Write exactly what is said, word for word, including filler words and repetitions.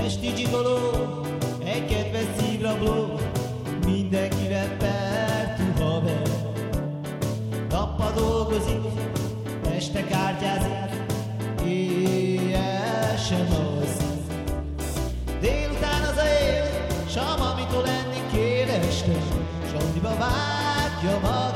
esti gigoló, egy kedves szívrabló, mindenkivel pertű haver. Nappal dolgozik, este kártyázik, éjjel sem alszik. Délután az a él, s amamitól enni kér este, s andiba vágja magát.